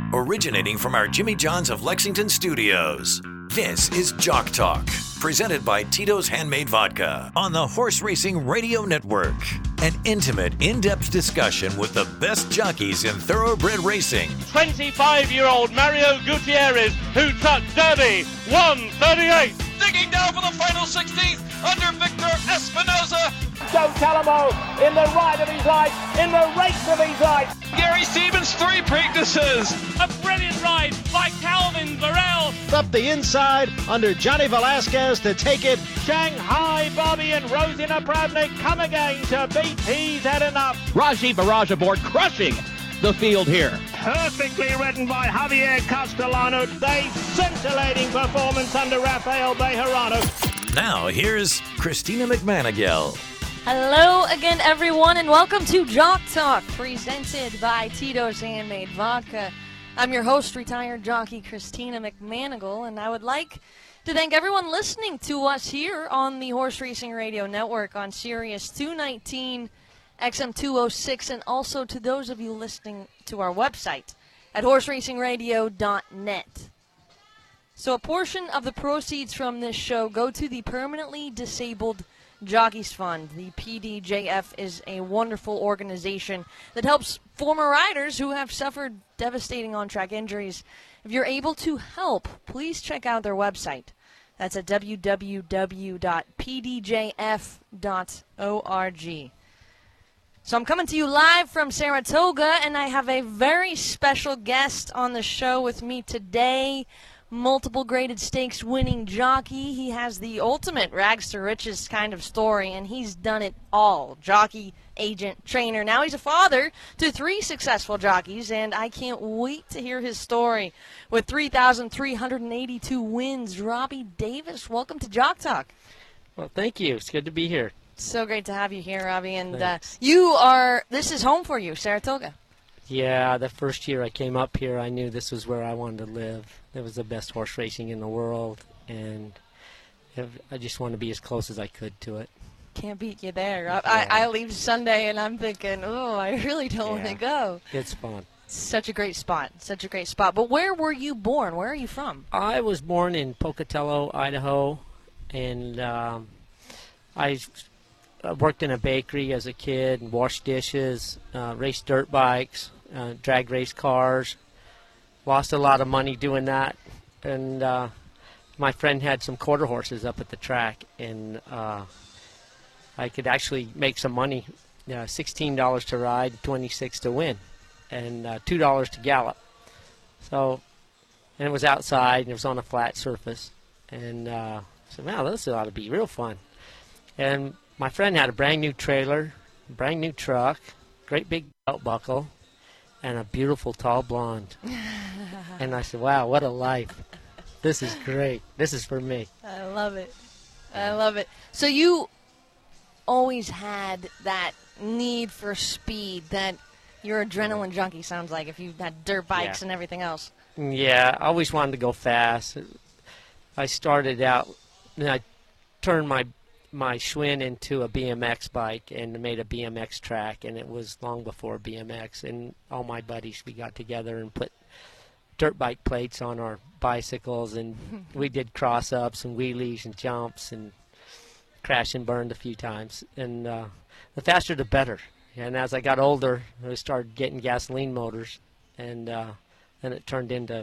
originating from our Jimmy John's of Lexington studios. This is Jock Talk, presented by Tito's Handmade Vodka on the Horse Racing Radio Network. An intimate, in-depth discussion with the best jockeys in thoroughbred racing. 25-year-old Mario Gutierrez, who took Derby 138. Digging down for the final 16th under Victor Espinoza. Joe Talamo in the ride of his life, in the race of his life. Gary Stevens, 3 Preaknesses. A brilliant ride by Calvin Varel. Up the inside under Johnny Velasquez to take it. Shanghai Bobby and Rosina Pravnik come again to beat He's Had Enough. Raji Barrage aboard, crushing the field here. Perfectly ridden by Javier Castellano. A scintillating performance under Rafael Bejarano. Now here's Christina McManigal. Hello again, everyone, and welcome to Jock Talk, presented by Tito's Handmade Vodka. I'm your host, retired jockey Christina McManigal, and I would like to thank everyone listening to us here on the Horse Racing Radio Network on Sirius 219, XM 206, and also to those of you listening to our website at horseracingradio.net. So a portion of the proceeds from this show go to the Permanently Disabled Jockeys Fund. The PDJF is a wonderful organization that helps former riders who have suffered devastating on-track injuries. If you're able to help, please check out their website. That's at www.pdjf.org. So I'm coming to you live from Saratoga, and I have a very special guest on the show with me today. Multiple graded stakes winning jockey. He has the ultimate rags to riches kind of story, and he's done it all. Jockey, agent, trainer. Now he's a father to 3 successful jockeys, and I can't wait to hear his story. With 3,382 wins, Robbie Davis, welcome to Jock Talk. Well, thank you. It's good to be here. So great to have you here, Robbie. And this is home for you, Saratoga. Yeah, the first year I came up here, I knew this was where I wanted to live. It was the best horse racing in the world, and I just wanted to be as close as I could to it. Can't beat you there. I leave Sunday, and I'm thinking, I really don't want to go. It's fun. Such a great spot. Such a great spot. But where were you born? Where are you from? I was born in Pocatello, Idaho, and I worked in a bakery as a kid and washed dishes, raced dirt bikes, drag race cars. Lost a lot of money doing that, and my friend had some quarter horses up at the track, and I could actually make some money. $16 to ride, $26 to win, and $2 to gallop. So, and it was outside, and it was on a flat surface, and I said, wow, this ought to be real fun. And my friend had a brand new trailer, brand new truck, great big belt buckle, and a beautiful tall blonde. And I said, wow, what a life. This is great. This is for me. I love it. I love it. So you always had that need for speed, that your adrenaline junkie sounds like, if you had dirt bikes and everything else. Yeah, I always wanted to go fast. I started out, and I turned my Schwinn into a BMX bike and made a BMX track, and it was long before BMX. And all my buddies, we got together and put dirt bike plates on our bicycles, and we did cross-ups and wheelies and jumps and crashed and burned a few times. And the faster the better. And as I got older, I started getting gasoline motors, and then it turned into,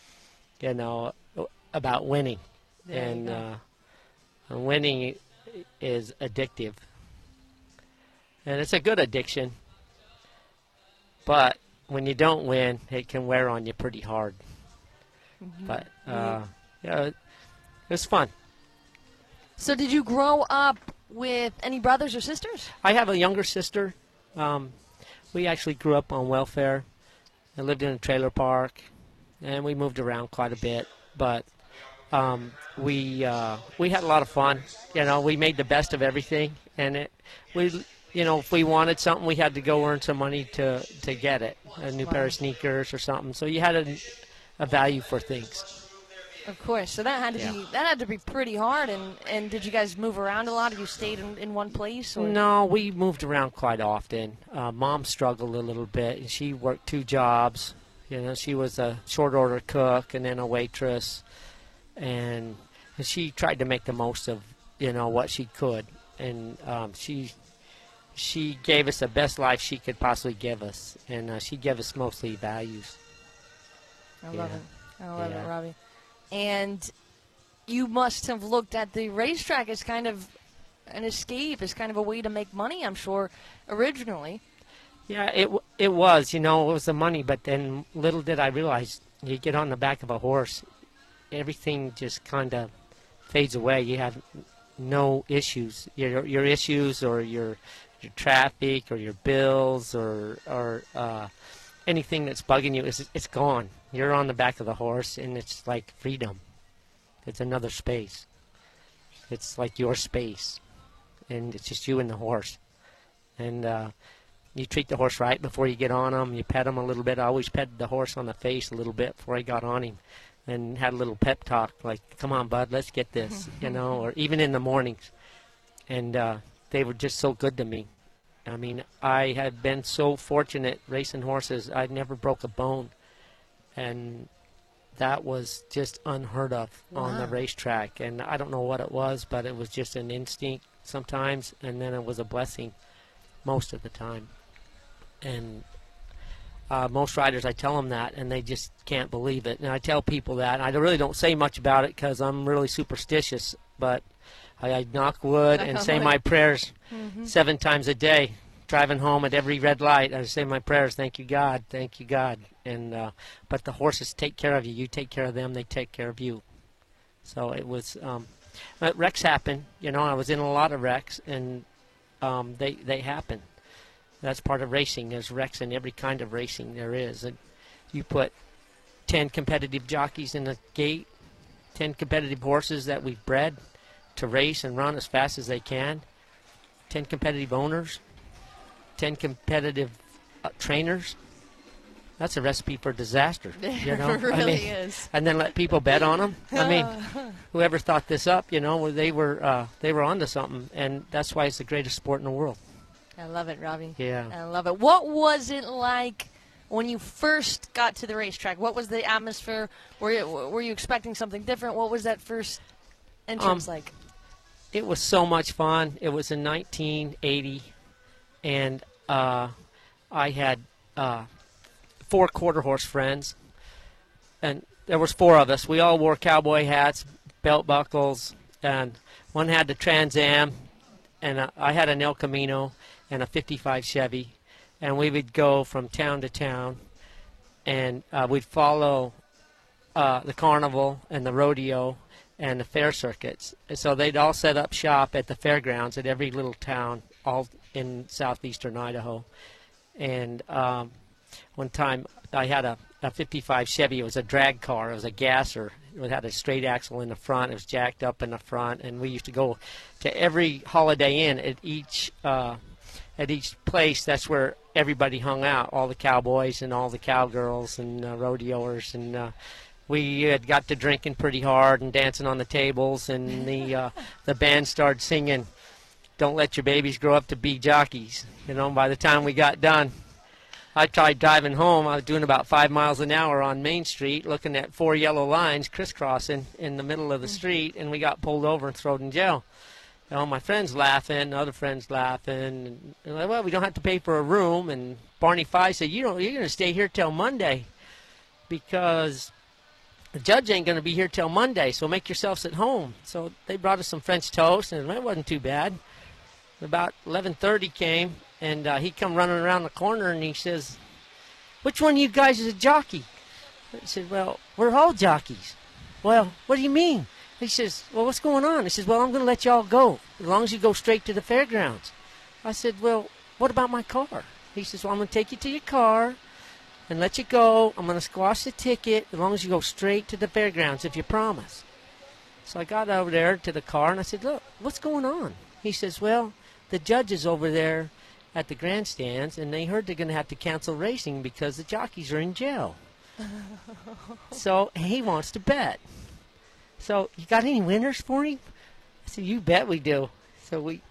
about winning. And winning is addictive, and it's a good addiction, but when you don't win, it can wear on you pretty hard. But it was fun. So did you grow up with any brothers or sisters? I have a younger sister. We actually grew up on welfare. I lived in a trailer park, and we moved around quite a bit, but we had a lot of fun. We made the best of everything, and if we wanted something, we had to go earn some money to get it, a new pair of sneakers or something. So you had a value for things. Of course. So that had to be pretty hard. And did you guys move around a lot? Have you stayed in one place? Or? No, we moved around quite often. Mom struggled a little bit, and she worked 2 jobs. You know, she was a short order cook and then a waitress, and she tried to make the most of, you know, what she could, and she gave us the best life she could possibly give us, and she gave us mostly values. I love it. I love it, Robbie. And you must have looked at the racetrack as kind of an escape, as kind of a way to make money, I'm sure, originally. Yeah, it was, you know, it was the money, but then little did I realize, you get on the back of a horse, everything just kind of fades away. You have no issues. Your issues or your traffic or your bills or anything that's bugging you, it's gone. You're on the back of the horse, and it's like freedom. It's another space. It's like your space, and it's just you and the horse. And you treat the horse right before you get on him. You pet him a little bit. I always petted the horse on the face a little bit before I got on him, and had a little pep talk like, "Come on, bud, let's get this," you know, or even in the mornings. And they were just so good to me. I mean, I had been so fortunate racing horses. I never broke a bone. And that was just unheard of on the racetrack. And I don't know what it was, but it was just an instinct sometimes, and then it was a blessing most of the time. And most riders, I tell them that, and they just can't believe it. And I tell people that, and I really don't say much about it because I'm really superstitious, but I knock wood and say my prayers 7 times a day. Driving home at every red light, I say my prayers, thank you, God, thank you, God. And but the horses take care of you. You take care of them. They take care of you. So it was, wrecks happen. You know, I was in a lot of wrecks, and they happen. That's part of racing. There's wrecks in every kind of racing there is. And you put 10 competitive jockeys in the gate, 10 competitive horses that we've bred to race and run as fast as they can, 10 competitive owners, 10 competitive trainers. That's a recipe for disaster. You know? It really is. And then let people bet on them. I mean, whoever thought this up, you know, they were onto something, and that's why it's the greatest sport in the world. I love it, Robbie. Yeah. I love it. What was it like when you first got to the racetrack? What was the atmosphere? Were you expecting something different? What was that first entrance like? It was so much fun. It was in 1980, and I had 4 quarter horse friends, and there was 4 of us. We all wore cowboy hats, belt buckles, and one had the Trans Am, and I had an El Camino and a 55 Chevy, and we would go from town to town, and we'd follow the carnival and the rodeo and the fair circuits. And so they'd all set up shop at the fairgrounds at every little town, all in southeastern Idaho. And one time I had a 55 Chevy. It was a drag car. It was a gasser. It had a straight axle in the front. It was jacked up in the front. And we used to go to every Holiday Inn at each place. That's where everybody hung out, all the cowboys and all the cowgirls and rodeoers. And we had got to drinking pretty hard and dancing on the tables. And the band started singing, "Don't let your babies grow up to be jockeys." You know, by the time we got done, I tried driving home. I was doing about 5 miles an hour on Main Street, looking at 4 yellow lines crisscrossing in the middle of the street, and we got pulled over and thrown in jail. You know, my friends laughing, other friends laughing. And like, well, we don't have to pay for a room. And Barney Fife said, you're going to stay here till Monday because the judge ain't going to be here till Monday, so make yourselves at home. So they brought us some French toast, and it wasn't too bad. About 11:30 came, and he come running around the corner, and he says, "Which one of you guys is a jockey?" I said, "Well, we're all jockeys." "Well, what do you mean?" He says, "Well, what's going on?" He says, "Well, I'm going to let you all go, as long as you go straight to the fairgrounds." I said, "Well, what about my car?" He says, "Well, I'm going to take you to your car and let you go. I'm going to squash the ticket as long as you go straight to the fairgrounds, if you promise." So I got over there to the car, and I said, "Look, what's going on?" He says, "Well, the judge is over there at the grandstands, and they heard they're going to have to cancel racing because the jockeys are in jail. So he wants to bet. So you got any winners for him?" I said, "You bet we do." So we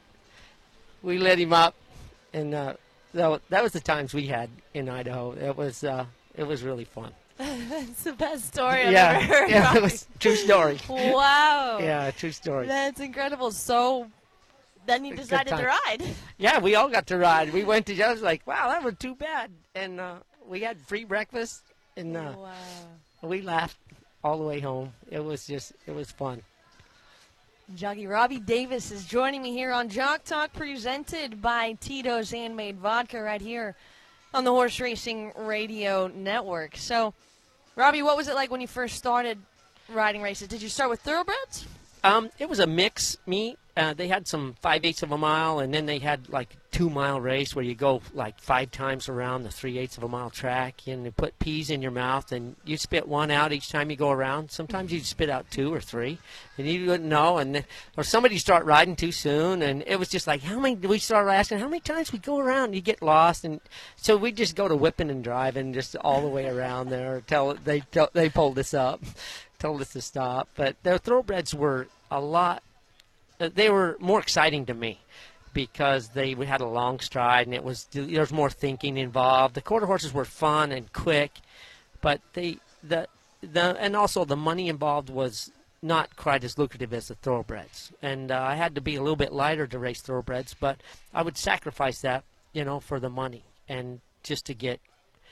let him up, and that was the times we had in Idaho. It was It was really fun. That's the best story I've ever heard. Yeah, it was true story. Wow. Yeah, true story. That's incredible. So then you decided to ride. Yeah, we all got to ride. We went to, I was like, wow, that was too bad. And we had free breakfast, and Wow. we laughed all the way home. It was fun. Jockey Robbie Davis is joining me here on Jock Talk, presented by Tito's Handmade Vodka right here on the Horse Racing Radio Network. So, Robbie, what was it like when you first started riding races? Did you start with thoroughbreds? It was a mix meet. They had some 5/8 of a mile, and then they had like 2-mile race where you go like 5 times around the 3/8 of a mile track, and you put peas in your mouth, and you spit one out each time you go around. Sometimes you'd spit out 2 or 3, and you wouldn't know, or somebody start riding too soon, and it was just like, how many? We started asking how many times we go around, and you get lost, and so we just go to whipping and driving just all the way around there till they pulled us up, told us to stop. But their thoroughbreds were a lot. They were more exciting to me because we had a long stride, and there was more thinking involved. The quarter horses were fun and quick, but and also the money involved was not quite as lucrative as the thoroughbreds. And I had to be a little bit lighter to race thoroughbreds, but I would sacrifice that, for the money and just to get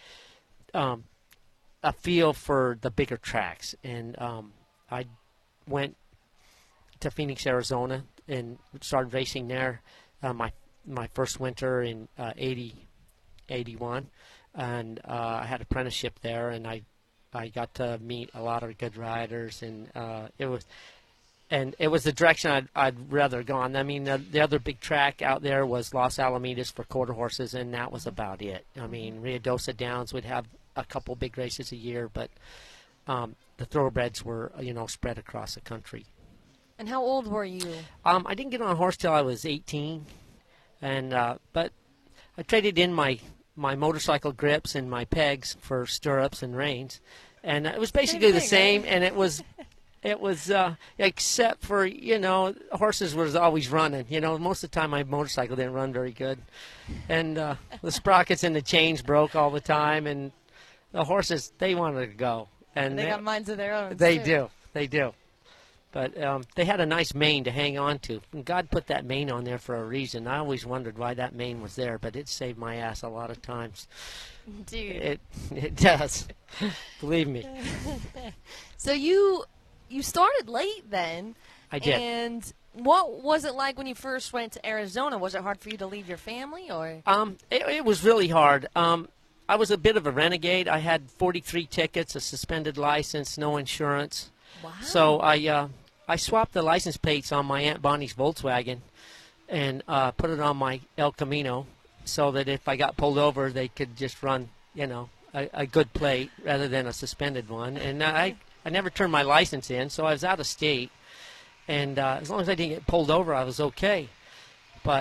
a feel for the bigger tracks. And I went to Phoenix, Arizona, and started racing there my first winter in 81, and I had apprenticeship there, and I got to meet a lot of good riders, and it was the direction I'd rather gone. I mean, the other big track out there was Los Alamitos for quarter horses, and that was about it. I mean, Ruidoso Downs would have a couple big races a year, but the thoroughbreds were spread across the country. And how old were you? I didn't get on a horse till I was 18, and but I traded in my motorcycle grips and my pegs for stirrups and reins, and it was basically the same. Right? And it was except for horses was always running. Most of the time my motorcycle didn't run very good, and the sprockets and the chains broke all the time, and the horses they wanted to go, and they got minds of their own. They do. But they had a nice mane to hang on to. And God put that mane on there for a reason. I always wondered why that mane was there, but it saved my ass a lot of times. Dude. It does. Believe me. So you started late then. I did. And what was it like when you first went to Arizona? Was it hard for you to leave your family, or? It was really hard. I was a bit of a renegade. I had 43 tickets, a suspended license, no insurance. Wow. So I swapped the license plates on my Aunt Bonnie's Volkswagen and put it on my El Camino so that if I got pulled over, they could just run, a good plate rather than a suspended one. And I never turned my license in, so I was out of state. And as long as I didn't get pulled over, I was okay. But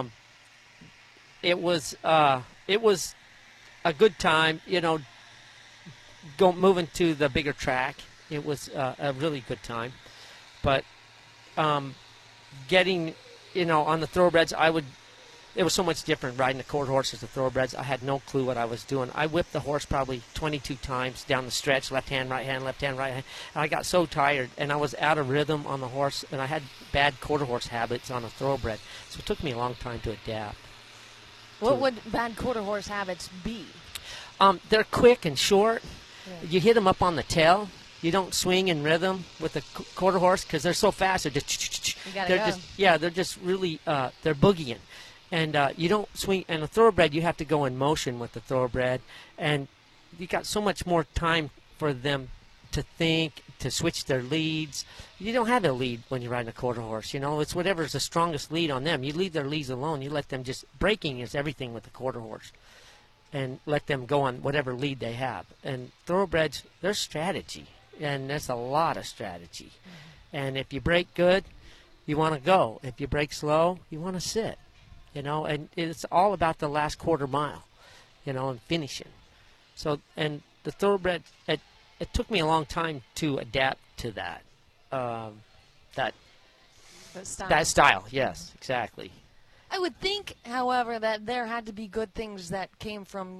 it was a good time, moving to the bigger track. It was a really good time, but getting, on the thoroughbreds, it was so much different riding the quarter horses, the thoroughbreds. I had no clue what I was doing. I whipped the horse probably 22 times down the stretch, left hand, right hand, left hand, right hand. And I got so tired, and I was out of rhythm on the horse, and I had bad quarter horse habits on a thoroughbred. So it took me a long time to adapt. What would bad quarter horse habits be? They're quick and short. Yeah. You hit them up on the tail. You don't swing in rhythm with the quarter horse because they're so fast. They're just really they're boogieing, and you don't swing. And a thoroughbred, you have to go in motion with the thoroughbred, and you got so much more time for them to think, to switch their leads. You don't have a lead when you're riding a quarter horse. It's whatever's the strongest lead on them. You leave their leads alone. You let them just breaking is everything with the quarter horse, and let them go on whatever lead they have. And thoroughbreds, there's strategy. And that's a lot of strategy. Mm-hmm. And if you break good, you want to go. If you break slow, you want to sit. And it's all about the last quarter mile, and finishing. So, and the thoroughbred, it took me a long time to adapt to that. That style, yes, exactly. I would think, however, that there had to be good things that came from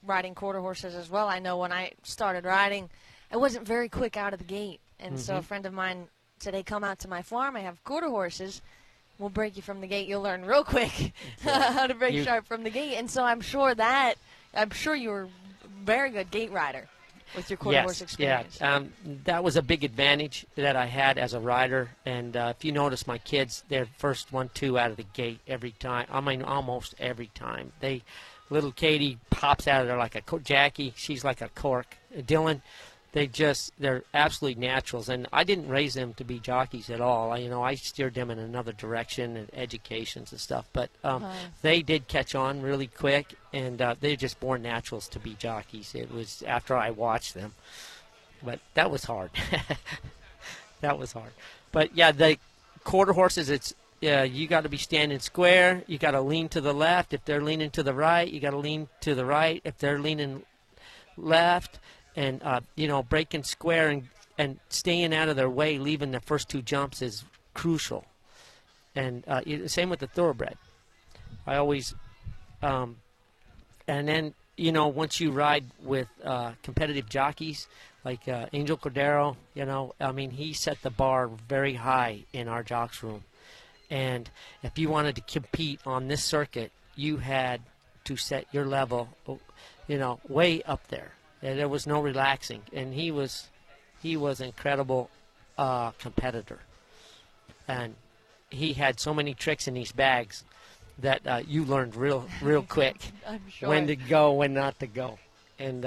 riding quarter horses as well. I know when I started riding, I wasn't very quick out of the gate. And so a friend of mine said, hey, come out to my farm. I have quarter horses. We'll break you from the gate. You'll learn real quick how to break sharp from the gate. And so I'm sure you were a very good gate rider with your quarter horse experience. Yeah, that was a big advantage that I had as a rider. And if you notice, my kids, they're first 1-2 out of the gate every time. I mean, almost every time. Little Katie pops out of there like a Jackie. She's like a cork. Dylan, they're absolutely naturals. And I didn't raise them to be jockeys at all. I steered them in another direction and educations and stuff. But they did catch on really quick, and they're just born naturals to be jockeys. It was after I watched them. But that was hard. That was hard. But, yeah, the quarter horses, you got to be standing square. You got to lean to the left. If they're leaning to the right, you got to lean to the right. If they're leaning left, and, breaking square and staying out of their way, leaving the first 2 jumps is crucial. And same with the thoroughbred. I always, and then, once you ride with competitive jockeys like Angel Cordero, he set the bar very high in our jocks room. And if you wanted to compete on this circuit, you had to set your level, way up there. There was no relaxing, and he was incredible competitor, and he had so many tricks in these bags that you learned real quick when to go, when not to go, and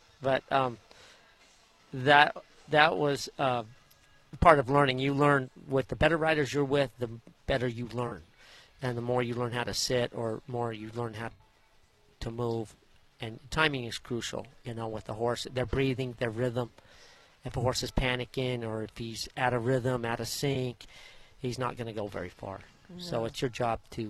that was part of learning. You learn with the better riders you're with, the better you learn, and the more you learn how to sit, or more you learn how to move. And timing is crucial, with the horse. Their breathing, their rhythm. If a horse is panicking, or if he's out of rhythm, out of sync, he's not going to go very far. No. So it's your job to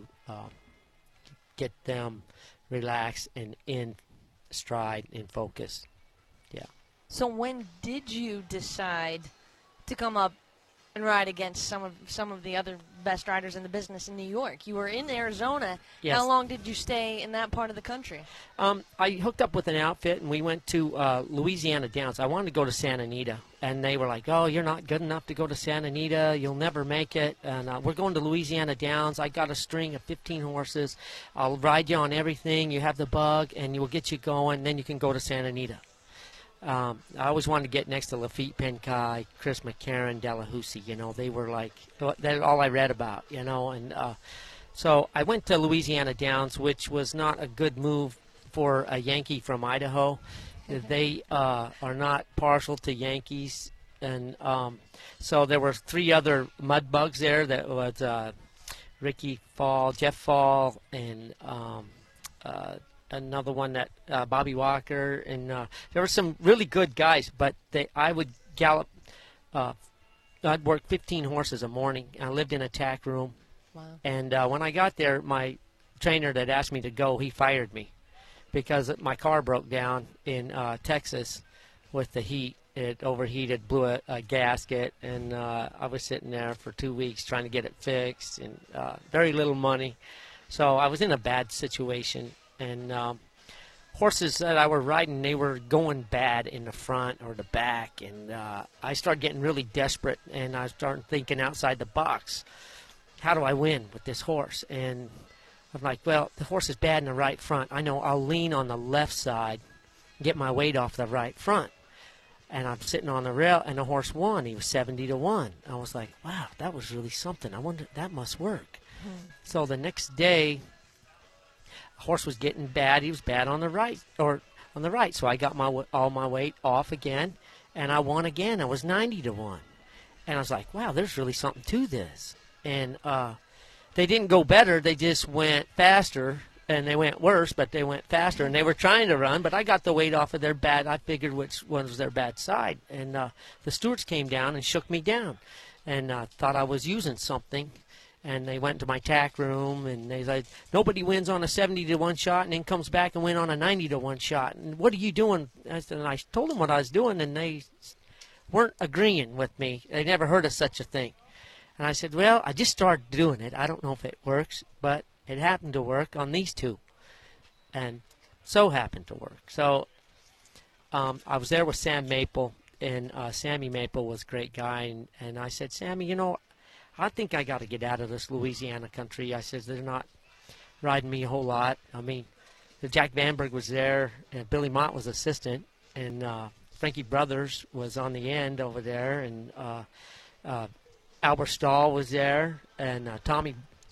get them relaxed and in stride, in focus. Yeah. So when did you decide to come up and ride against some of the other best riders in the business in New York? You were in Arizona. Yes. How long did you stay in that part of the country? I hooked up with an outfit, and we went to Louisiana Downs. I wanted to go to Santa Anita, and they were like, oh, you're not good enough to go to Santa Anita. You'll never make it. And we're going to Louisiana Downs. I got a string of 15 horses. I'll ride you on everything. You have the bug, and we'll get you going. Then you can go to Santa Anita. I always wanted to get next to Lafitte Penkai, Chris McCarron, Delahousie. They were like, that's all I read about, And so I went to Louisiana Downs, which was not a good move for a Yankee from Idaho. They are not partial to Yankees. And so there were 3 other mud bugs there. That was Ricky Fall, Jeff Fall, and another one that Bobby Walker, and there were some really good guys, but I would gallop. I'd work 15 horses a morning. I lived in a tack room. Wow. And when I got there, my trainer that asked me to go, he fired me because my car broke down in Texas with the heat. It overheated, blew a gasket, and I was sitting there for 2 weeks trying to get it fixed, and very little money. So I was in a bad situation. And horses that I were riding, they were going bad in the front or the back. And I started getting really desperate, and I started thinking outside the box. How do I win with this horse? And I'm like, well, the horse is bad in the right front. I know I'll lean on the left side, get my weight off the right front. And I'm sitting on the rail, and the horse won. He was 70-1. I was like, wow, that was really something. I wonder, that must work. So the next day, horse was getting bad. He was bad on the right, So I got all my weight off again, and I won again. I was 90-1, and I was like, "Wow, there's really something to this." And they didn't go better; they just went faster, and they went worse, but they went faster. And they were trying to run, but I got the weight off of their bad. I figured which one was their bad side, and the stewards came down and shook me down, and thought I was using something. And they went to my tack room, and they said, nobody wins on a 70-1 shot and then comes back and win on a 90-1 shot. And what are you doing? And I told them what I was doing, and they weren't agreeing with me. They never heard of such a thing. And I said, well, I just started doing it. I don't know if it works, but it happened to work on these 2. And so happened to work. So I was there with Sam Maple, and Sammy Maple was a great guy. And I said, Sammy, you know, I think I got to get out of this Louisiana country. I said, they're not riding me a whole lot. I mean, Jack Vanberg was there, and Billy Mott was assistant, and Frankie Brothers was on the end over there, and Albert Stahl was there, and Tommy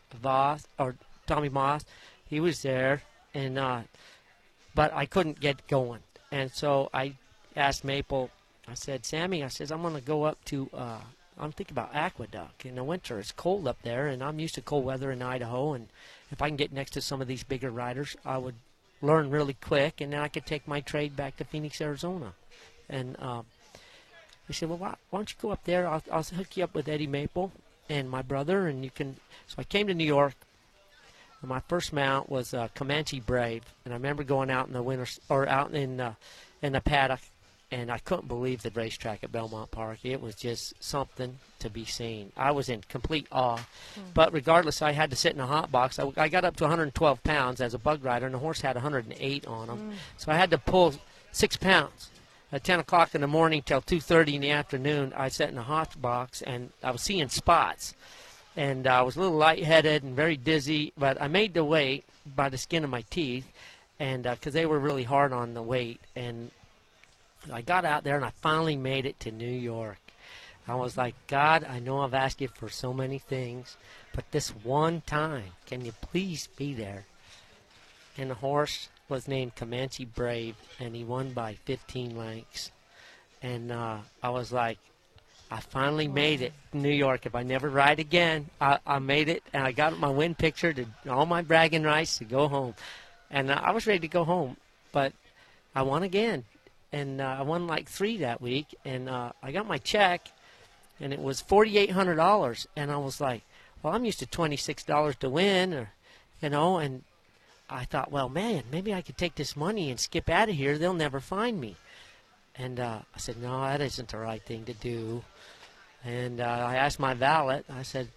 Moss, he was there, and but I couldn't get going. And so I asked Maple, I said, Sammy, I said, I'm going to go up to, I'm thinking about Aqueduct in the winter. It's cold up there, and I'm used to cold weather in Idaho, and if I can get next to some of these bigger riders, I would learn really quick, and then I could take my trade back to Phoenix, Arizona. And he said, well, why don't you go up there? I'll hook you up with Eddie Maple and my brother, and you can. So I came to New York, and my first mount was Comanche Brave, and I remember going out in the winter, or out in the paddock, and I couldn't believe the racetrack at Belmont Park. It was just something to be seen. I was in complete awe. But regardless, I had to sit in a hot box. I got up to 112 pounds as a bug rider, and the horse had 108 on him. So I had to pull 6 pounds. At 10 o'clock in the morning till 2:30 in the afternoon, I sat in a hot box, and I was seeing spots. And I was a little lightheaded and very dizzy, but I made the weight by the skin of my teeth, and because they were really hard on the weight. And I got out there, and I finally made it to New York. I was like, God, I know I've asked you for so many things, but this one time, can you please be there? And the horse was named Comanche Brave, and he won by 15 lengths. And I was like, I finally made it to New York. If I never ride again, I made it, and I got my win picture, to all my bragging rights to go home. And I was ready to go home, but I won again. And I won like 3 that week, and I got my check, and it was $4,800. And I was like, well, I'm used to $26 to win, or, you know, and I thought, well, man, maybe I could take this money and skip out of here. They'll never find me. And I said, no, that isn't the right thing to do. And I asked my valet, I said,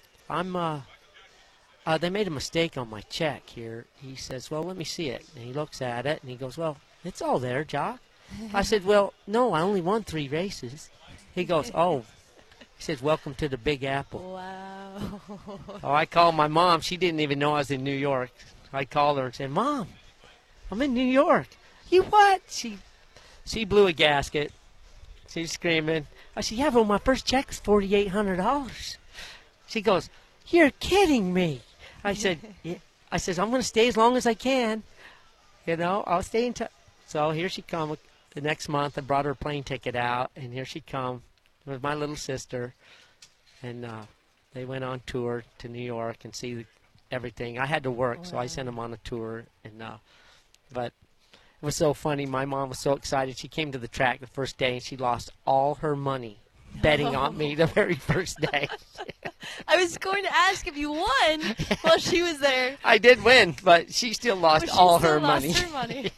they made a mistake on my check here. He says, well, let me see it. And he looks at it, and he goes, well, it's all there, Jock. I said, well, no, I only won 3 races. He goes, oh. He says, welcome to the Big Apple. Wow. Oh, I called my mom. She didn't even know I was in New York. I called her and said, Mom, I'm in New York. You what? She blew a gasket. She's screaming. I said, yeah, but my first check was $4,800. She goes, you're kidding me. I said, yeah. I said, I'm going to stay as long as I can. You know, I'll stay in touch. So here she come the next month. I brought her a plane ticket out, and here she come with my little sister. And they went on tour to New York and see everything. I had to work, so I sent them on a tour. And but it was so funny. My mom was so excited. She came to the track the first day, and she lost all her money betting on me the very first day. I was going to ask if you won while she was there. I did win, but she still lost all her money. Lost her money.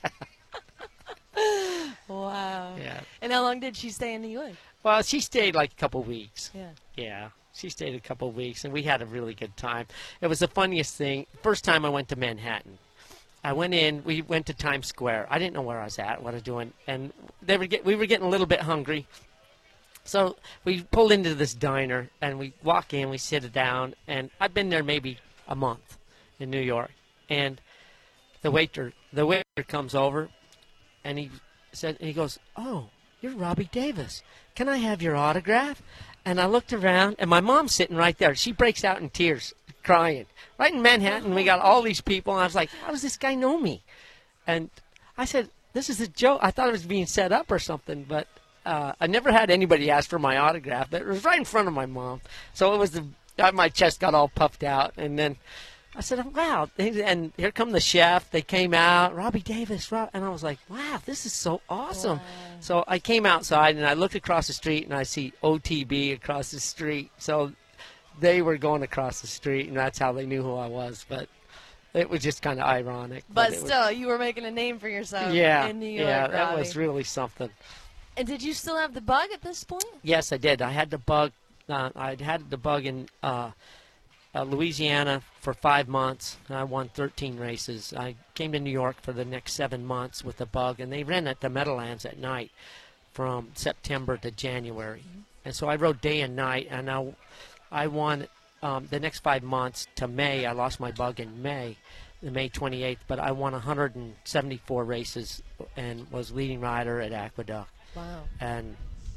Wow. Yeah. And how long did she stay in New York? Well, she stayed like a couple weeks. Yeah. Yeah. She stayed a couple of weeks, and we had a really good time. It was the funniest thing. First time I went to Manhattan. I went in. We went to Times Square. I didn't know where I was at, what I was doing, and we were getting a little bit hungry. So we pulled into this diner, and we walk in. We sit down, and I've been there maybe a month in New York. And the waiter comes over, and he goes, "Oh, you're Robbie Davis. Can I have your autograph?" And I looked around, and my mom's sitting right there. She breaks out in tears, crying. Right in Manhattan, we got all these people, and I was like, how does this guy know me? And I said, this is a joke. I thought it was being set up or something, but I never had anybody ask for my autograph. But it was right in front of my mom. So it was my chest got all puffed out, and then I said, wow. And here come the chef. They came out, Robbie Davis. And I was like, wow, this is so awesome. Wow. So I came outside, and I looked across the street, and I see OTB across the street. So they were going across the street, and that's how they knew who I was. But it was just kind of ironic. But still, you were making a name for yourself in New York, Yeah, Robbie. That was really something. And did you still have the bug at this point? Yes, I did. I had the bug. I'd had the bug in Louisiana for 5 months. I won 13 races. I came to New York for the next 7 months with the bug, and they ran at the Meadowlands at night from September to January. And so I rode day and night, and I won the next 5 months to May. I lost my bug in May, May 28th, but I won 174 races and was leading rider at Aqueduct. Wow. And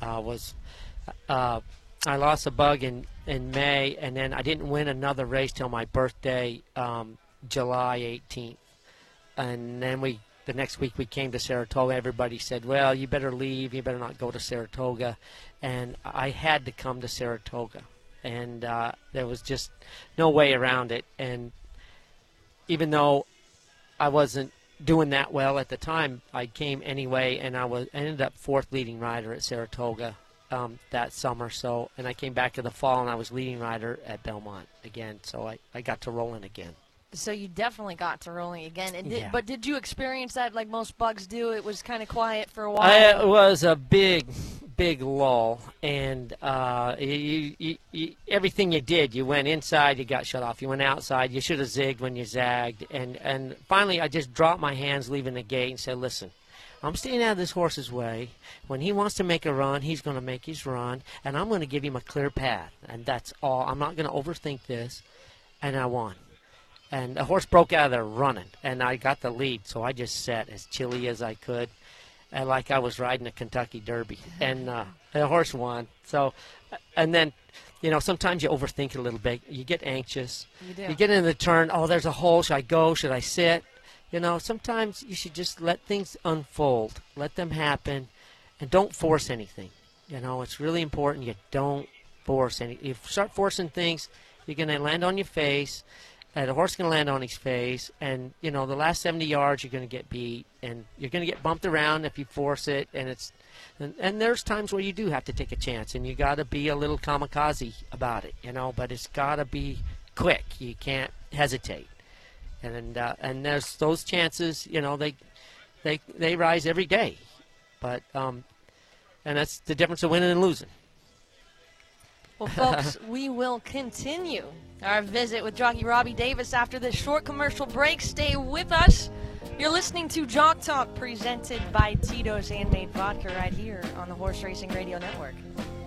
I lost a bug in May, and then I didn't win another race till my birthday, July 18th. And then the next week we came to Saratoga. Everybody said, well, you better leave. You better not go to Saratoga. And I had to come to Saratoga. And there was just no way around it. And even though I wasn't doing that well at the time, I came anyway, and I ended up 4th leading rider at Saratoga that summer. So, and I came back in the fall, and I was leading rider at Belmont again. So I got to rolling again. So you definitely got to rolling again. And Yeah. But did you experience that like most bugs do? It was kind of quiet for a while. It was a big lull, and everything you did, you went inside, you got shut off. You went outside, you should have zigged when you zagged. And finally, I just dropped my hands leaving the gate and said, listen, I'm staying out of this horse's way. When he wants to make a run, he's going to make his run, and I'm going to give him a clear path. And that's all. I'm not going to overthink this. And I won. And the horse broke out of there running, and I got the lead, so I just sat as chilly as I could, and like I was riding a Kentucky Derby, and the horse won. So, and then, sometimes you overthink it a little bit. You get anxious. You do. You get into the turn. Oh, there's a hole. Should I go? Should I sit? Sometimes you should just let things unfold. Let them happen, and don't force anything. It's really important you don't force anything. If you start forcing things, you're going to land on your face. The horse is going to land on his face, and, the last 70 yards you're going to get beat, and you're going to get bumped around if you force it, and there's times where you do have to take a chance, and you got to be a little kamikaze about it, but it's got to be quick. You can't hesitate. And there's those chances, they rise every day. But, and that's the difference of winning and losing. Well, folks, we will continue our visit with jockey Robbie Davis after this short commercial break. Stay with us. You're listening to Jock Talk, presented by Tito's Handmade Vodka, right here on the Horse Racing Radio Network.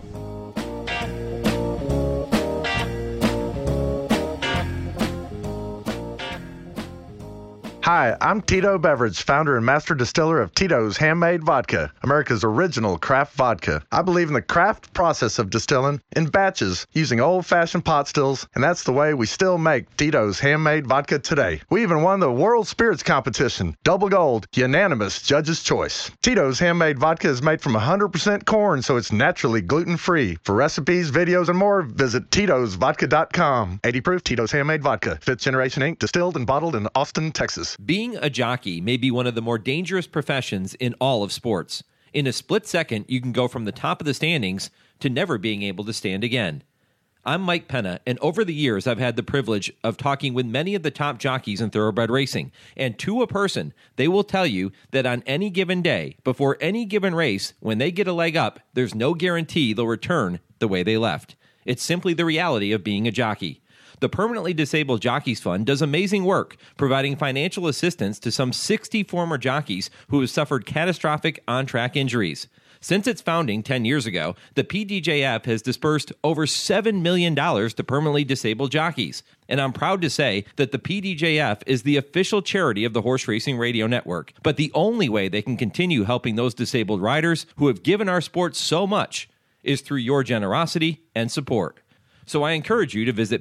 Hi, I'm Tito Beverage, founder and master distiller of Tito's Handmade Vodka, America's original craft vodka. I believe in the craft process of distilling in batches using old-fashioned pot stills, and that's the way we still make Tito's Handmade Vodka today. We even won the World Spirits Competition, double gold, unanimous judge's choice. Tito's Handmade Vodka is made from 100% corn, so it's naturally gluten-free. For recipes, videos, and more, visit Tito'sVodka.com. 80 proof Tito's Handmade Vodka, 5th Generation Inc., distilled and bottled in Austin, Texas. Being a jockey may be one of the more dangerous professions in all of sports. In a split second, you can go from the top of the standings to never being able to stand again. I'm Mike Penna, and over the years, I've had the privilege of talking with many of the top jockeys in thoroughbred racing. And to a person, they will tell you that on any given day, before any given race, when they get a leg up, there's no guarantee they'll return the way they left. It's simply the reality of being a jockey. The Permanently Disabled Jockeys Fund does amazing work, providing financial assistance to some 60 former jockeys who have suffered catastrophic on-track injuries. Since its founding 10 years ago, the PDJF has dispersed over $7 million to permanently disabled jockeys. And I'm proud to say that the PDJF is the official charity of the Horse Racing Radio Network. But the only way they can continue helping those disabled riders who have given our sport so much is through your generosity and support. So I encourage you to visit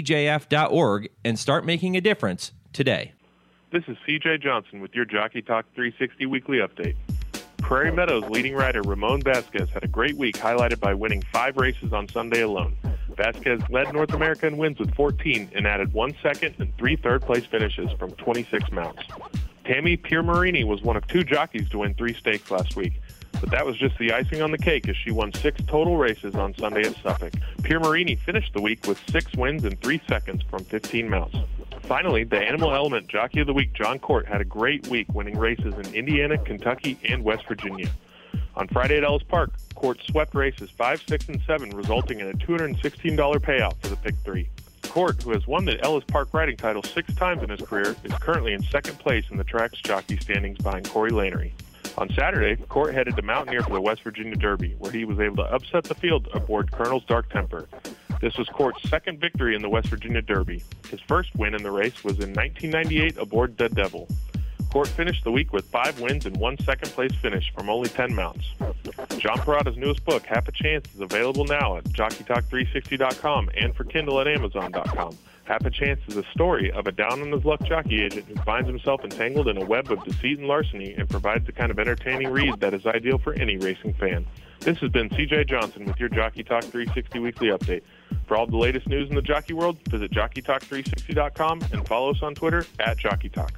pdjf.org and start making a difference today. This is CJ Johnson with your Jockey Talk 360 Weekly Update. Prairie Meadows leading rider Ramon Vasquez had a great week, highlighted by winning 5 races on Sunday alone. Vasquez led North America in wins with 14 and added 1 second and 3 third-place finishes from 26 mounts. Tammy Piermarini was one of 2 jockeys to win 3 stakes last week. But that was just the icing on the cake as she won 6 total races on Sunday at Suffolk. Piermarini finished the week with 6 wins and 3 seconds from 15 mounts. Finally, the Animal Element Jockey of the Week, John Court, had a great week winning races in Indiana, Kentucky, and West Virginia. On Friday at Ellis Park, Court swept races 5, 6, and 7, resulting in a $216 payout for the Pick 3. Court, who has won the Ellis Park riding title 6 times in his career, is currently in second place in the track's jockey standings behind Corey Lanery. On Saturday, Court headed to Mountaineer for the West Virginia Derby, where he was able to upset the field aboard Colonel's Dark Temper. This was Court's second victory in the West Virginia Derby. His first win in the race was in 1998 aboard The Devil. Court finished the week with 5 wins and 1 second-place finish from only 10 mounts. John Parada's newest book, Half a Chance, is available now at JockeyTalk360.com and for Kindle at Amazon.com. Half a Chance is a story of a down-on-his-luck jockey agent who finds himself entangled in a web of deceit and larceny and provides the kind of entertaining read that is ideal for any racing fan. This has been CJ Johnson with your Jockey Talk 360 Weekly Update. For all the latest news in the jockey world, visit JockeyTalk360.com and follow us on Twitter at JockeyTalk.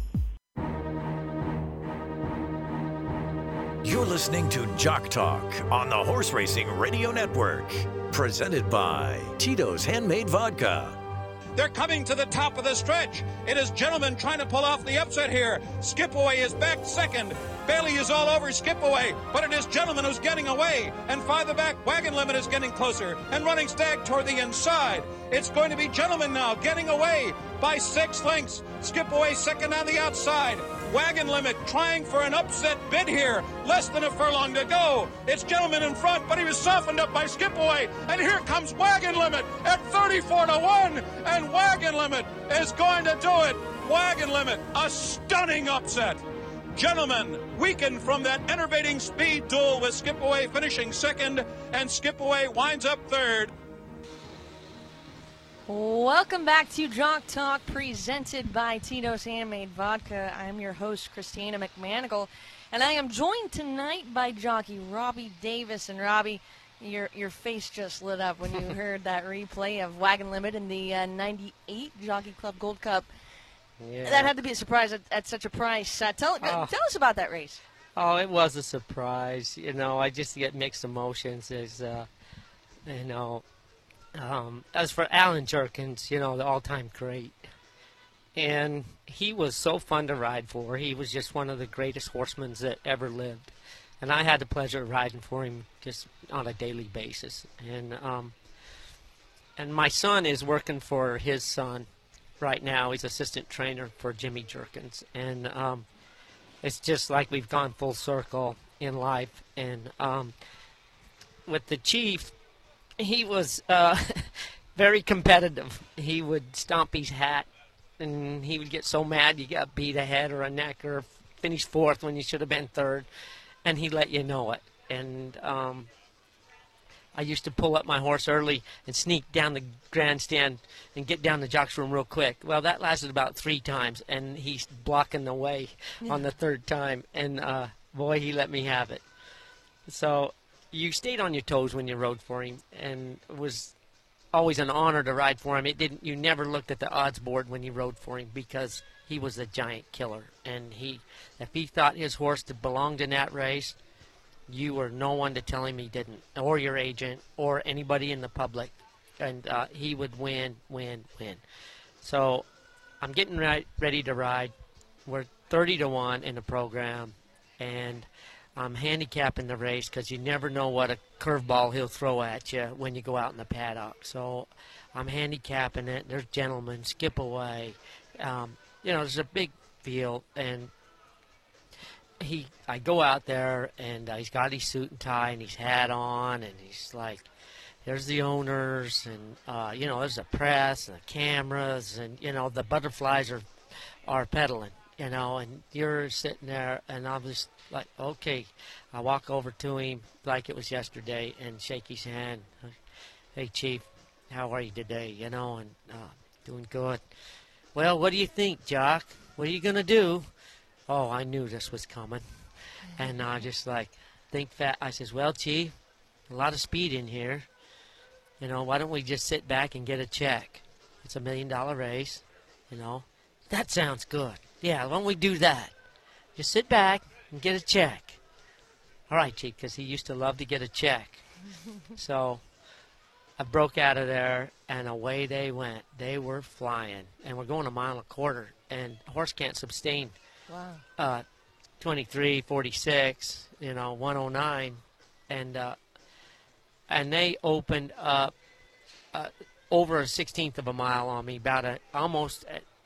You're listening to Jock Talk on the Horse Racing Radio Network. Presented by Tito's Handmade Vodka. They're coming to the top of the stretch. It is Gentleman trying to pull off the upset here. Skipaway is back second. Bailey is all over Skipaway, but it is Gentleman who's getting away. And farther back, Wagon Limit is getting closer. And Running Stag toward the inside. It's going to be Gentleman now getting away by 6 lengths. Skipaway second on the outside. Wagon Limit trying for an upset bid here. Less than a furlong to go. It's Gentleman in front, but he was softened up by Skipaway. And here comes Wagon Limit at 34-1. And Wagon Limit is going to do it. Wagon Limit, a stunning upset. Gentleman weakened from that enervating speed duel with Skipaway finishing second. And Skipaway winds up third. Welcome back to Jock Talk, presented by Tito's Handmade Vodka. I'm your host, Christina McManigal, and I am joined tonight by jockey Robbie Davis. And Robbie, your face just lit up when you heard that replay of Wagon Limit in the 98 Jockey Club Gold Cup. Yeah. That had to be a surprise at such a price. Tell us about that race. Oh, it was a surprise. I just get mixed emotions. As for Alan Jerkins, the all-time great. And he was so fun to ride for. He was just one of the greatest horsemen that ever lived. And I had the pleasure of riding for him just on a daily basis. And my son is working for his son right now. He's assistant trainer for Jimmy Jerkins. And it's just like we've gone full circle in life. And with the Chief, he was very competitive. He would stomp his hat, and he would get so mad you got beat a head or a neck or finished fourth when you should have been third, and he let you know it. And I used to pull up my horse early and sneak down the grandstand and get down the jock's room real quick. Well, that lasted about 3 times, and he's blocking the way on the 3rd time, and boy, he let me have it. So you stayed on your toes when you rode for him, and it was always an honor to ride for him. You never looked at the odds board when you rode for him because he was a giant killer. And if he thought his horse belonged in that race, you were no one to tell him he didn't, or your agent, or anybody in the public. And he would win. So I'm getting ready to ride. We're 30-1 in the program, and I'm handicapping the race because you never know what a curveball he'll throw at you when you go out in the paddock. So I'm handicapping it. There's Gentlemen, Skipaway. There's a big field, and I go out there, and he's got his suit and tie and his hat on, and he's like, there's the owners, and there's the press and the cameras, and the butterflies are pedaling. And you're sitting there, and I'm just like, okay. I walk over to him like it was yesterday and shake his hand. Hey, Chief, how are you today? And doing good. Well, what do you think, Jock? What are you going to do? Oh, I knew this was coming. And I just think fast. I says, well, Chief, a lot of speed in here. Why don't we just sit back and get a check? It's $1 million race, That sounds good. Yeah, why don't we do that? Just sit back and get a check. All right, Chief, because he used to love to get a check. So I broke out of there, and away they went. They were flying, and we're going 1.25 miles, and a horse can't sustain 23, 46, 109, and they opened up over a 1/16 of a mile on me, about almost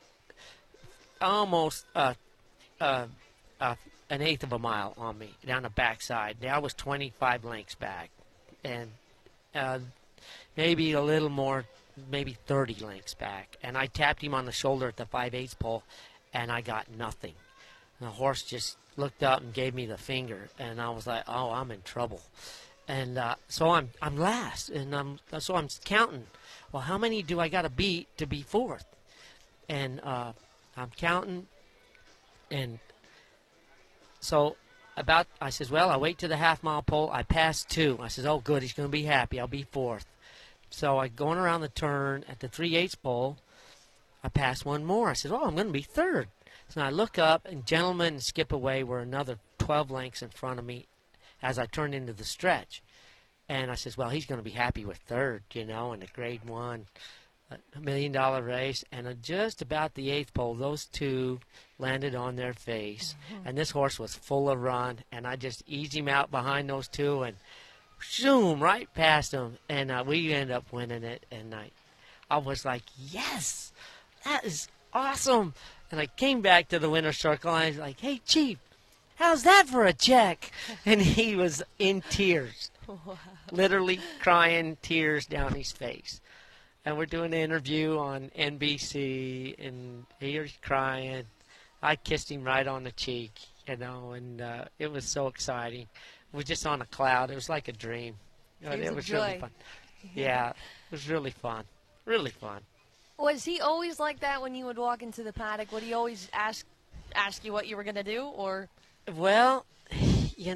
an eighth of a mile on me down the backside. I was 25 lengths back, and maybe a little more, maybe 30 lengths back. And I tapped him on the shoulder at the 5/8 pole, and I got nothing. And the horse just looked up and gave me the finger, and I was like, oh, I'm in trouble. And so I'm last, and I'm counting. Well, how many do I got to beat to be fourth? And I'm counting, and so I says, well, I'll wait to the half-mile pole. I passed 2. I says, oh, good, he's going to be happy. I'll be fourth. So I going around the turn at the 3/8 pole. I passed 1 more. I said, oh, I'm going to be third. So I look up, and Gentleman and Skip Away were another 12 lengths in front of me as I turned into the stretch. And I says, well, he's going to be happy with third, in the Grade 1 $1 million race. And at just about the 8th pole, those two landed on their face. Mm-hmm. And this horse was full of run. And I just eased him out behind those two and zoom right past them. And we ended up winning it. And I was like, yes, that is awesome. And I came back to the winner's circle, and I was like, hey, Chief, how's that for a check? And he was in tears, wow. Literally crying tears down his face. And we're doing an interview on NBC, and he's crying. I kissed him right on the cheek, and it was so exciting. We were just on a cloud. It was like a dream. It was really fun. Yeah, it was really fun. Really fun. Was he always like that when you would walk into the paddock? Would he always ask you what you were going to do, or? Well, he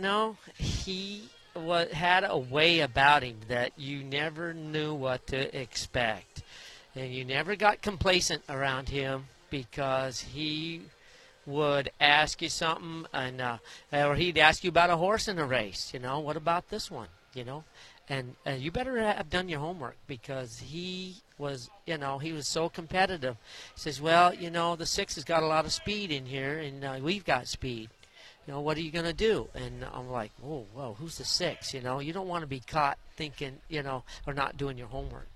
had a way about him that you never knew what to expect. And you never got complacent around him because he would ask you something, or he'd ask you about a horse in a race. What about this one? And you better have done your homework because he was so competitive. He says, well, the 6 has got a lot of speed in here, and we've got speed. What are you going to do? And I'm like, whoa, who's the 6? You don't want to be caught thinking, or not doing your homework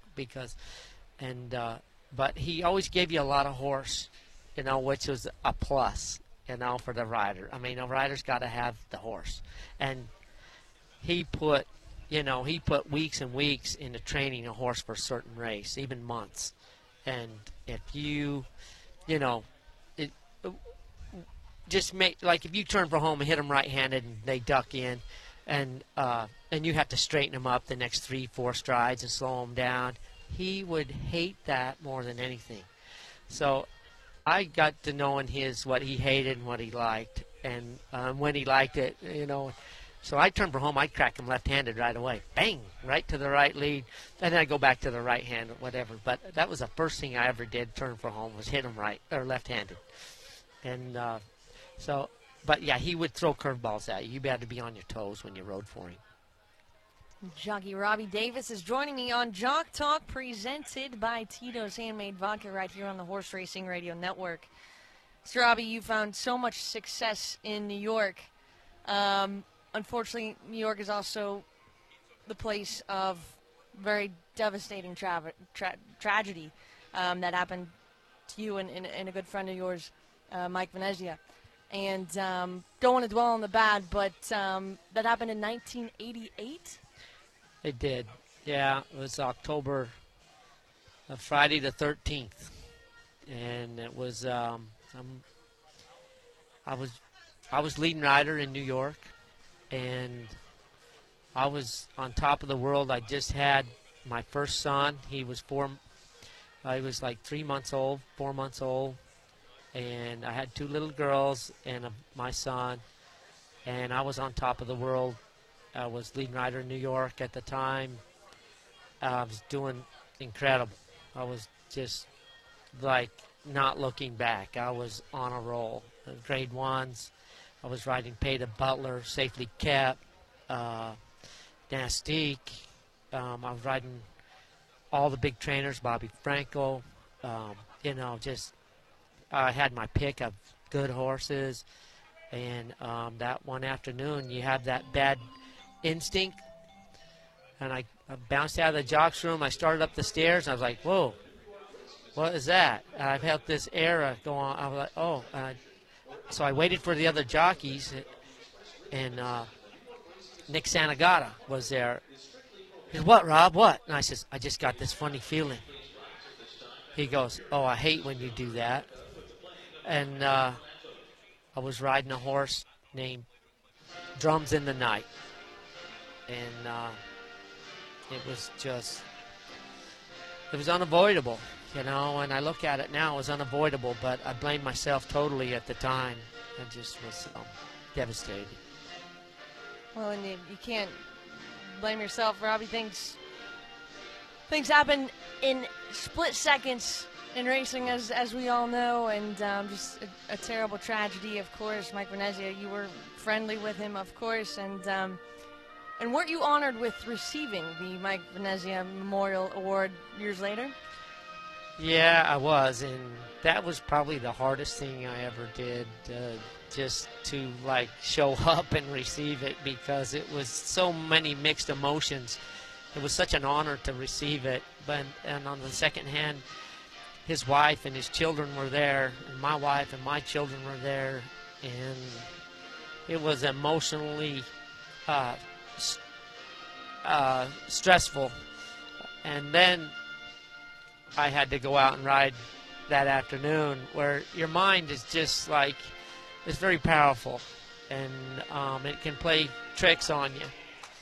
but he always gave you a lot of horse, which was a plus, for the rider. I mean, a rider's got to have the horse. And he put weeks and weeks into training a horse for a certain race, even months. And if just make, like, if you turn for home and hit them right-handed and they duck in, and you have to straighten them up the next 3-4 strides and slow them down, he would hate that more than anything. So I got to knowing what he hated and what he liked, and when he liked it, So I turn for home, I'd crack him left-handed right away. Bang! Right to the right lead. And then I'd go back to the right hand or whatever. But that was the first thing I ever did, turn for home, was hit him right, or left-handed. And but yeah, he would throw curveballs at you. You had to be on your toes when you rode for him. Jockey Robbie Davis is joining me on Jock Talk, presented by Tito's Handmade Vodka, right here on the Horse Racing Radio Network. Mr. Robbie, you found so much success in New York. Unfortunately, New York is also the place of very devastating tragedy that happened to you and a good friend of yours, Mike Venezia. And don't want to dwell on the bad, but that happened in 1988? It did. Yeah, it was October, Friday the 13th. And it was, I was leading rider in New York. And I was on top of the world. I just had my first son. He was like 3 months old, 4 months old. And I had 2 little girls and my son. And I was on top of the world. I was leading rider in New York at the time. I was doing incredible. I was just like not looking back. I was on a roll. Grade 1s. I was riding Peta Butler, Safely Kept, Nastique. I was riding all the big trainers, Bobby Franco. Just I had my pick of good horses. And that one afternoon, you have that bad instinct. And I I bounced out of the jocks room. I started up the stairs. And I was like, whoa, what is that? And I felt this air go on. I was like, oh. So I waited for the other jockeys, and Nick Santagata was there. He said, what, Rob, what? And I says, I just got this funny feeling. He goes, oh, I hate when you do that. And I was riding a horse named Drums in the Night. And it was unavoidable, you know, and I look at it now, it was unavoidable, but I blamed myself totally at the time. I just was devastated. Well, and you can't blame yourself, Robbie. Things happen in split seconds in racing, as we all know, and just a terrible tragedy, of course. Mike Venezia, you were friendly with him, of course, and weren't you honored with receiving the Mike Venezia Memorial Award years later? Yeah, I was, and that was probably the hardest thing I ever did, just to like show up and receive it, because it was so many mixed emotions. It was such an honor to receive it, and on the second hand, his wife and his children were there, and my wife and my children were there, and it was emotionally stressful. And then I had to go out and ride that afternoon, where your mind is just like, it's very powerful, and it can play tricks on you.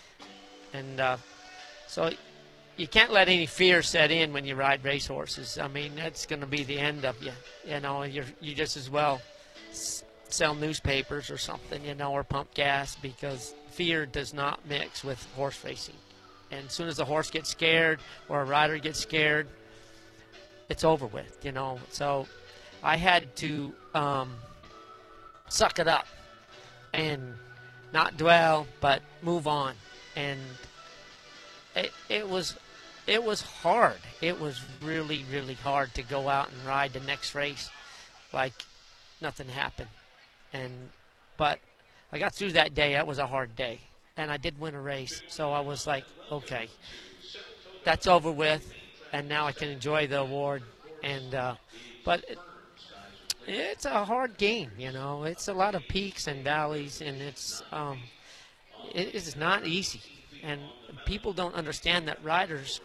And so you can't let any fear set in when you ride racehorses. I mean, that's going to be the end of you. You know, you just as well sell newspapers or something, you know, or pump gas, because fear does not mix with horse racing. And as soon as a horse gets scared or a rider gets scared, it's over with, you know. So I had to suck it up and not dwell, but move on. And it was hard. It was really, really hard to go out and ride the next race like nothing happened. But I got through that day. That was a hard day, and I did win a race. So I was like, okay, that's over with, and now I can enjoy the award. And but it's a hard game, you know. It's a lot of peaks and valleys, and it's it is not easy. And people don't understand that riders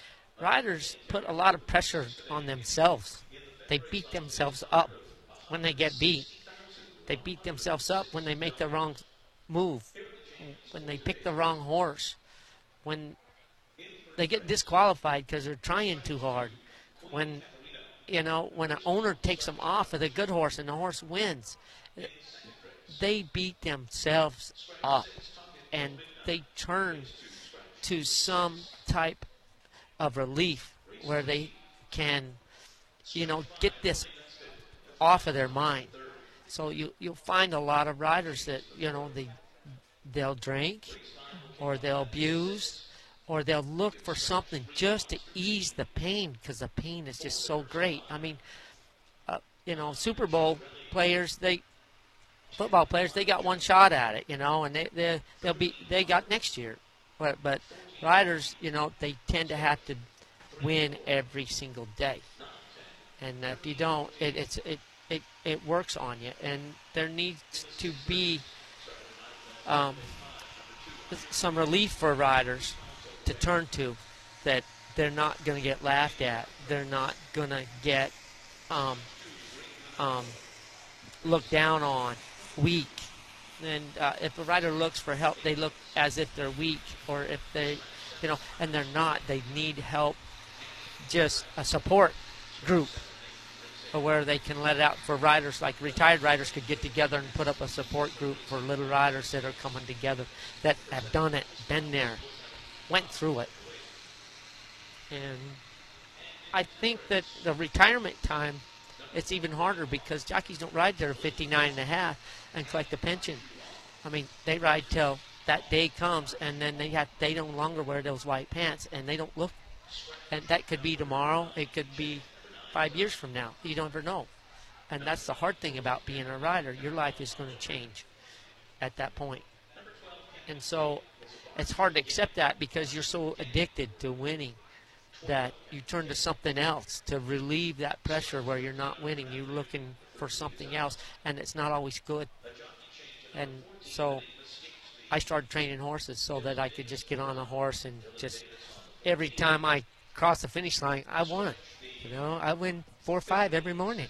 put a lot of pressure on themselves. They beat themselves up when they get beat. They beat themselves up when they make the wrong move, when they pick the wrong horse, when they get disqualified because they're trying too hard, when, you know, when an owner takes them off with a good horse and the horse wins. They beat themselves up, and they turn to some type of relief where they can, you know, get this off of their mind. So you'll find a lot of riders that, you know, they'll drink, or they'll abuse, or they'll look for something just to ease the pain, because the pain is just so great. I mean, you know, Super Bowl players, football players, they got one shot at it, you know, and they got next year. But riders, you know, they tend to have to win every single day, and if you don't, it works on you. And there needs to be some relief for riders to turn to, that they're not going to get laughed at. They're not going to get looked down on, weak. And if a rider looks for help, they look as if they're weak, or if they, you know, and they're not. They need help, just a support group where they can let it out. For riders, like retired riders could get together and put up a support group for little riders that are coming together, that have done it, been there, went through it. And I think that the retirement time, it's even harder, because jockeys don't ride till 59 and a half and collect the pension. I mean, they ride till that day comes, and then they no longer wear those white pants, and they don't look. And that could be tomorrow. It could be 5 years from now. You don't ever know. And that's the hard thing about being a rider. Your life is going to change at that point. And so it's hard to accept that because you're so addicted to winning that you turn to something else to relieve that pressure where you're not winning. You're looking for something else, and it's not always good. And so I started training horses so that I could just get on a horse and just every time I cross the finish line, I won. You know, I win 4 or 5 every morning.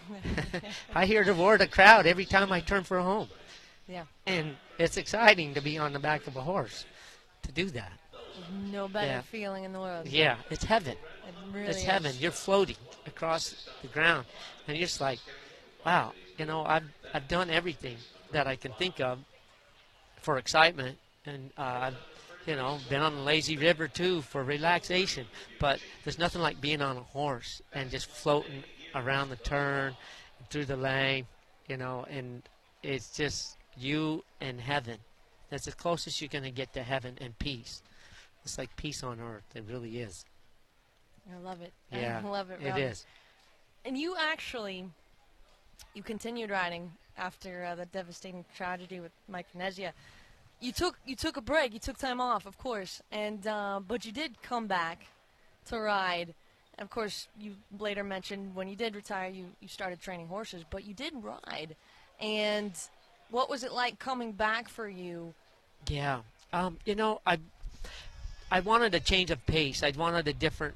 I hear the roar of the crowd every time I turn for a home. Yeah. And it's exciting to be on the back of a horse to do that. No better feeling in the world. Yeah, it's heaven. It really it's is. heaven. You're floating across the ground, and you're just like, wow, you know, I've done everything that I can think of for excitement, and I've, you know, been on the lazy river too for relaxation. But there's nothing like being on a horse and just floating around the turn, through the lane, you know, and it's just you and heaven. That's the closest you're going to get to heaven and peace. It's like peace on earth. It really is. I love it. Yeah, I love it, Rob. It is. And you continued riding after the devastating tragedy with Mike Venezia. You took a break. You took time off, of course, and but you did come back to ride. Of course, you later mentioned when you did retire, you started training horses, but you did ride. And what was it like coming back for you? Yeah, you know, I wanted a change of pace. I wanted a different.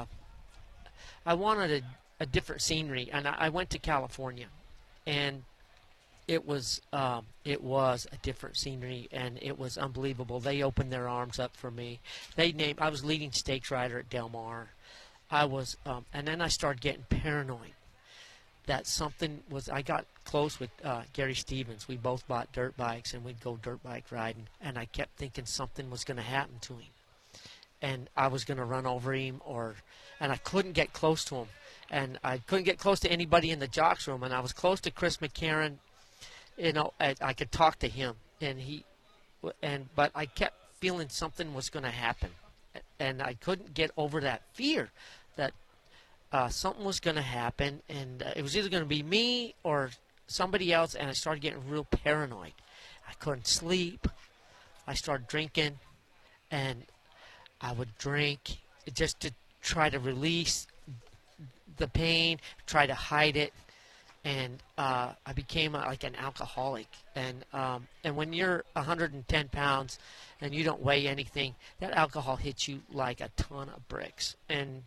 I wanted a different scenery, and I went to California, and it was a different scenery, and it was unbelievable. They opened their arms up for me. I was leading stakes rider at Del Mar. And then I started getting paranoid that something was. I got close with Gary Stevens. We both bought dirt bikes, and we'd go dirt bike riding, and I kept thinking something was going to happen to him, and I was going to run over him, and I couldn't get close to him, and I couldn't get close to anybody in the jocks room, and I was close to Chris McCarron. You know, I could talk to him, but I kept feeling something was going to happen, and I couldn't get over that fear that something was going to happen, and it was either going to be me or somebody else, and I started getting real paranoid. I couldn't sleep. I started drinking, and I would drink just to try to release the pain, try to hide it. And I became like an alcoholic. And when you're 110 pounds and you don't weigh anything, that alcohol hits you like a ton of bricks. And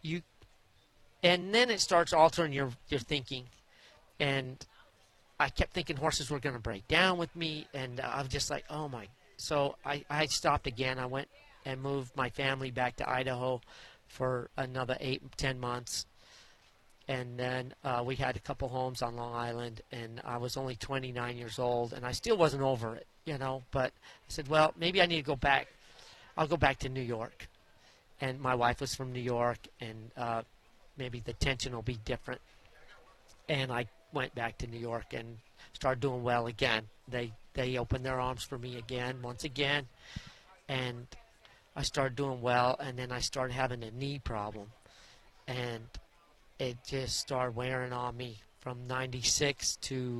then it starts altering your thinking. And I kept thinking horses were going to break down with me. And I was just like, oh my. So I stopped again. I went and moved my family back to Idaho for another 8-10 months. And then we had a couple homes on Long Island, and I was only 29 years old, and I still wasn't over it, you know. But I said, well, maybe I need to go back. I'll go back to New York. And my wife was from New York, and maybe the tension will be different. And I went back to New York and started doing well again. They opened their arms for me again, once again, and I started doing well. And then I started having a knee problem, and it just started wearing on me from 96 to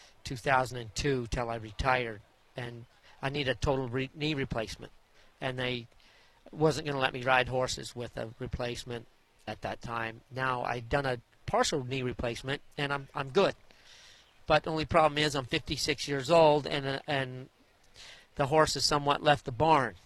2002 till I retired. And I needed a total knee replacement. And they wasn't going to let me ride horses with a replacement at that time. Now I'd done a partial knee replacement, and I'm good. But the only problem is I'm 56 years old, and the horse has somewhat left the barn.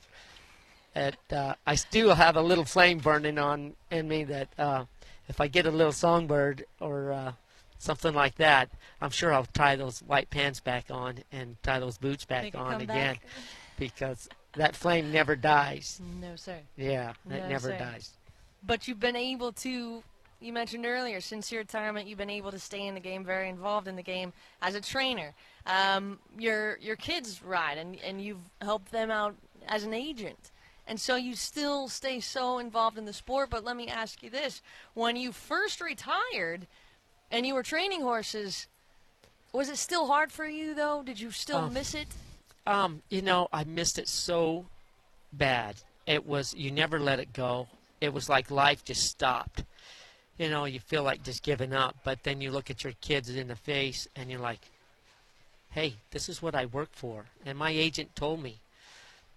I still have a little flame burning in me that if I get a little songbird or something like that, I'm sure I'll tie those white pants back on and tie those boots back on again, because that flame never dies. No, sir. Yeah, that never dies. But you've been able to, you mentioned earlier, since your retirement, you've been able to stay in the game, very involved in the game as a trainer. Your kids ride, and you've helped them out as an agent. And so you still stay so involved in the sport. But let me ask you this. When you first retired and you were training horses, was it still hard for you, though? Did you still miss it? You know, I missed it so bad. It was, you never let it go. It was like life just stopped. You know, you feel like just giving up. But then you look at your kids in the face and you're like, hey, this is what I work for. And my agent told me,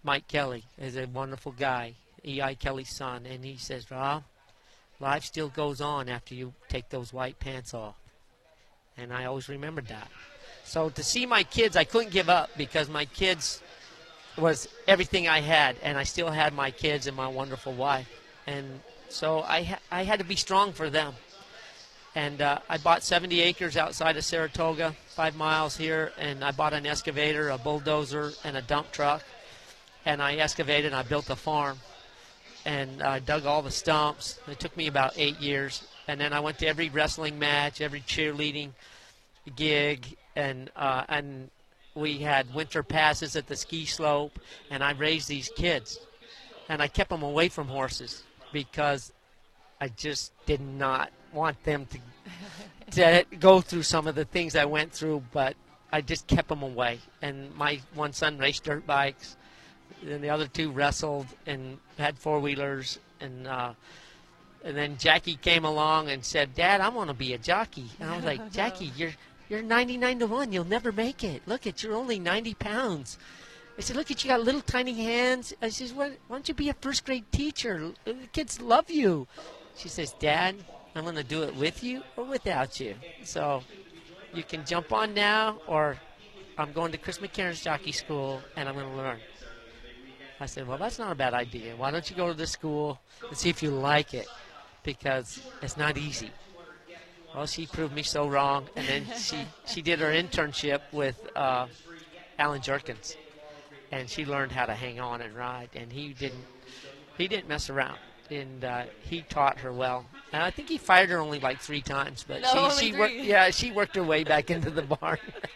Mike Kelly is a wonderful guy, E.I. Kelly's son, and he says, Rob, life still goes on after you take those white pants off. And I always remembered that. So to see my kids, I couldn't give up because my kids was everything I had, and I still had my kids and my wonderful wife. And so I had to be strong for them. And I bought 70 acres outside of Saratoga, 5 miles here, and I bought an excavator, a bulldozer, and a dump truck. And I excavated and I built a farm. And I dug all the stumps. It took me about 8 years. And then I went to every wrestling match, every cheerleading gig, and we had winter passes at the ski slope, and I raised these kids. And I kept them away from horses because I just did not want them to go through some of the things I went through, but I just kept them away. And my one son raced dirt bikes, and the other two wrestled and had four-wheelers, and then Jackie came along and said, Dad, I want to be a jockey. And I was like, Jackie, you're 99 to 1. You'll never make it. Look at, you're only 90 pounds. I said, look at, you got little tiny hands. I said, why don't you be a first-grade teacher? The kids love you. She says, Dad, I'm going to do it with you or without you. So you can jump on now, or I'm going to Chris McCarron's jockey school, and I'm going to learn. I said, well, that's not a bad idea. Why don't you go to the school and see if you like it? Because it's not easy. Well, she proved me so wrong, and then she did her internship with Alan Jerkins, and she learned how to hang on and ride, and he didn't mess around, and he taught her well. And I think he fired her only like 3 times, but she worked her way back into the barn.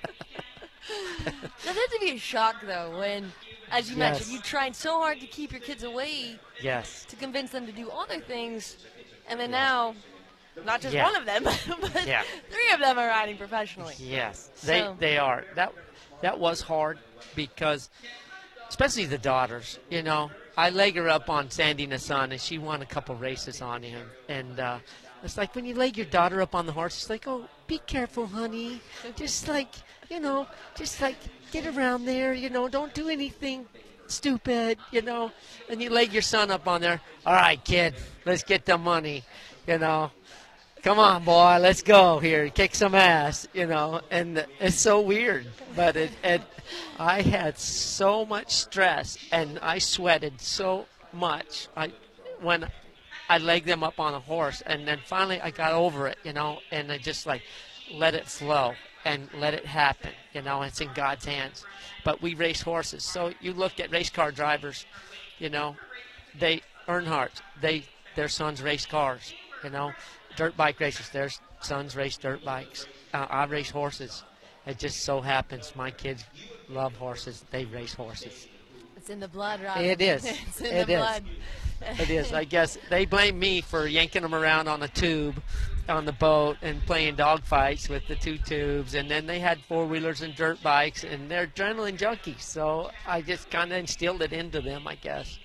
That had to be a shock, though, when, as you mentioned, you tried so hard to keep your kids away to convince them to do other things, and then now, not just one of them, but 3 of them are riding professionally. Yes, they are. That was hard because, especially the daughters, you know, I leg her up on Sandy Nassan, and she won a couple races on him, and it's like when you leg your daughter up on the horse, it's like, oh, be careful, honey. Just like, you know, get around there, you know, don't do anything stupid, you know. And you leg your son up on there. All right, kid, let's get the money, you know. Come on, boy, let's go here. Kick some ass, you know. And it's so weird. But I had so much stress, and I sweated so much when I legged them up on a horse. And then finally I got over it, you know, and I just, like, let it flow and let it happen. You know, it's in God's hands. But we race horses. So you look at race car drivers, you know, Earnhardt, their sons race cars, you know. Dirt bike racers, their sons race dirt bikes. I race horses. It just so happens my kids love horses. They race horses. It's in the blood, Rob. It is. It's in the blood. It is. I guess they blame me for yanking them around on a tube on the boat and playing dog fights with the 2 tubes. And then they had four-wheelers and dirt bikes, and they're adrenaline junkies. So I just kind of instilled it into them, I guess.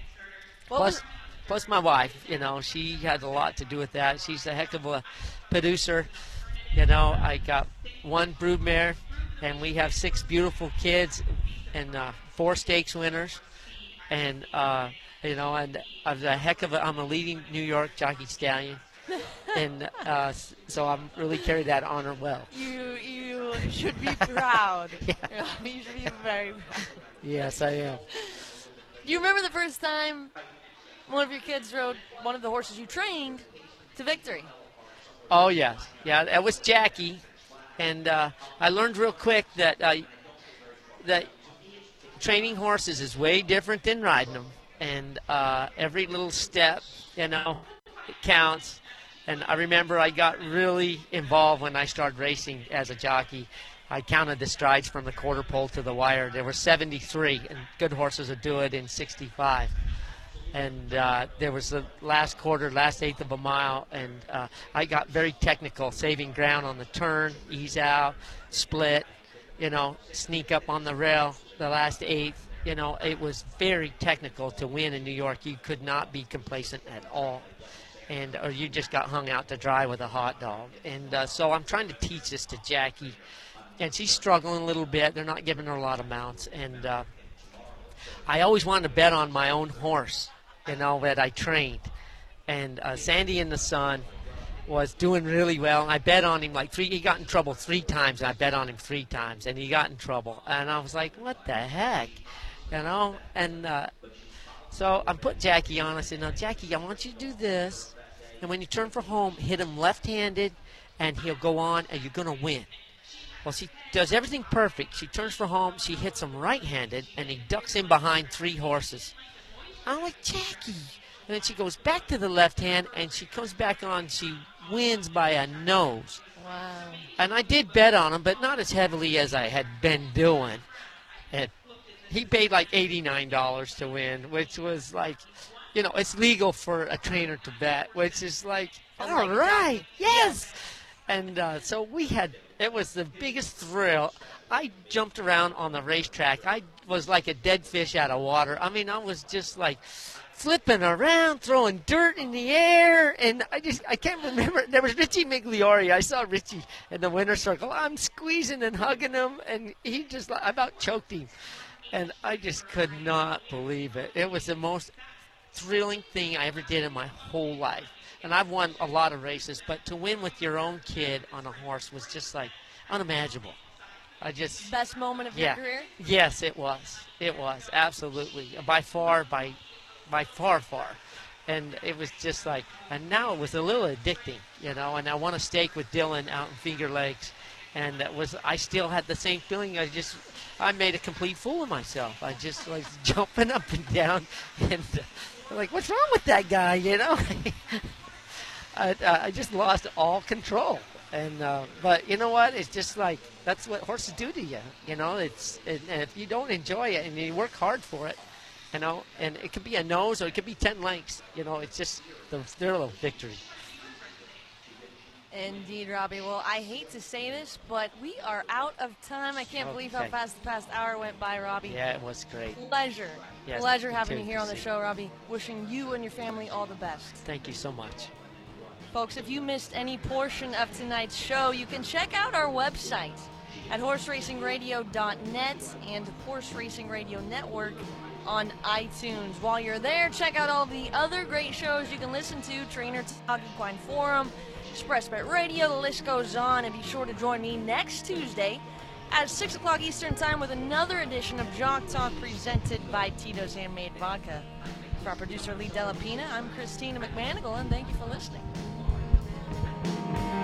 Plus my wife, you know, she had a lot to do with that. She's a heck of a producer. You know, I got 1 broodmare, and we have 6 beautiful kids and 4 stakes winners. And, you know, and I'm a leading New York jockey stallion. And so I'm really carry that honor well. You should be proud. You should be very proud. Yes, I am. Do you remember the first time one of your kids rode one of the horses you trained to victory? Oh, yes. Yeah, that was Jackie. And I learned real quick that training horses is way different than riding them. And every little step, you know, it counts. And I remember I got really involved when I started racing as a jockey. I counted the strides from the quarter pole to the wire. There were 73, and good horses would do it in 65. And there was the last quarter, last eighth of a mile, and I got very technical, saving ground on the turn, ease out, split, you know, sneak up on the rail, the last eighth. You know, it was very technical to win in New York. You could not be complacent at all, or you just got hung out to dry with a hot dog. And so I'm trying to teach this to Jackie, and she's struggling a little bit. They're not giving her a lot of mounts, and I always wanted to bet on my own horse, that I trained. And Sandy in the Sun was doing really well, and I bet on him he got in trouble 3 times, and I bet on him 3 times, and he got in trouble. And I was like, what the heck, And so I put Jackie on. I said, now, Jackie, I want you to do this, and when you turn for home, hit him left-handed, and he'll go on, and you're going to win. Well, she does everything perfect. She turns for home, she hits him right-handed, and he ducks in behind 3 horses. I'm like, Jackie. And then she goes back to the left hand, and she comes back on. She wins by a nose. Wow. And I did bet on him, but not as heavily as I had been doing. And he paid like $89 to win, which was like, it's legal for a trainer to bet, which is like, all right, yes. And so it was the biggest thrill. I jumped around on the racetrack. I was like a dead fish out of water. I mean, I was just like flipping around, throwing dirt in the air, and I can't remember. There was Richie Migliori. I saw Richie in the winner's circle. I'm squeezing and hugging him, and he just, I about choked him. And I just could not believe it. It was the most thrilling thing I ever did in my whole life. And I've won a lot of races, but to win with your own kid on a horse was just like unimaginable. Best moment of your career? Yes, it was. It was, absolutely. By far. And it was just like, and now it was a little addicting, and I won a stake with Dylan out in Finger Lakes, and I still had the same feeling. I made a complete fool of myself. I just was jumping up and down, and like, what's wrong with that guy, I just lost all control. And but you know what? It's just like, that's what horses do to you, and if you don't enjoy it and you work hard for it, and it could be a nose or it could be 10 lengths, it's just the thrill of victory. Indeed, Robbie. Well, I hate to say this, but we are out of time. I can't believe how fast the past hour went by, Robbie. Yeah, it was great. Pleasure. Yes, Pleasure having you here on the show, Robbie. Wishing you and your family all the best. Thank you so much. Folks, if you missed any portion of tonight's show, you can check out our website at horseracingradio.net and Horse Racing Radio Network on iTunes. While you're there, check out all the other great shows you can listen to: Trainer Talk, Equine Forum, Express Bet Radio, the list goes on. And be sure to join me next Tuesday at 6 o'clock Eastern Time with another edition of Jock Talk presented by Tito's Handmade Vodka. For our producer, Lee Della Pina, I'm Christina McManigal, and thank you for listening.